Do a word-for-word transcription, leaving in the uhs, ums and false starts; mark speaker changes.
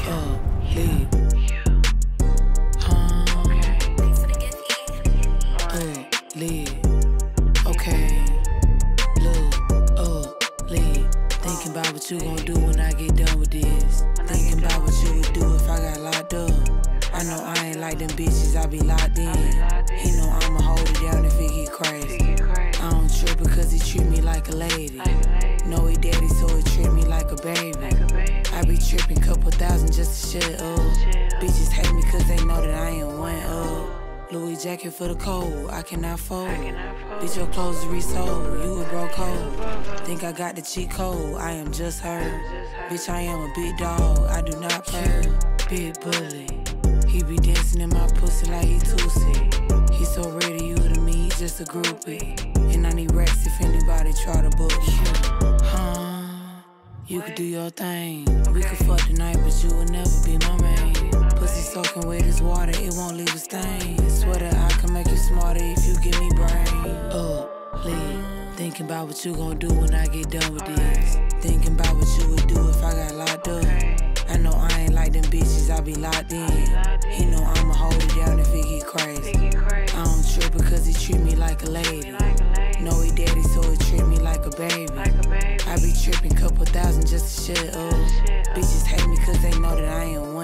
Speaker 1: uh, leave. Huh? Uh, leave. Okay. Look, uh, leave. Thinking about what you gon' do when I get done with this. Thinking about what you would do if I got locked up. I know I ain't like them bitches, I be locked in. He know I'ma hold it down if it get crazy. I don't trip because he treat me like a lady. Know he daddy, so he treat me like a baby. I be tripping couple thousand just to shut up. Bitches hate me cause they know that I ain't one up. Louis jacket for the cold, I cannot fold. Bitch, your clothes is resold, you a broke hoe. Think I got the cheat code, I am just her. Bitch, I am a big dog, I do not play. Big bully, he be dancing in my pussy like he Tootsie. He so ready, you to me, he just a groupie. And I need racks if anybody try to book me. Huh? You could do your thing. We could fuck tonight, but you would never be my main. Pussy soaking wet as water, it won't leave a stain. Swear that I can make you smarter if you give me brain. Up, leave. Thinking about what you gon' do when I get done with this. Thinking about what you would do if I got locked up. I know I ain't like them bitches, I be locked in. He know I'ma hold it down if it get crazy. I don't trip because he treat me like a lady. Know he daddy, so he treat me like a baby. I be tripping couple thousand just to shut up. Bitches hate me cause they know that I ain't one.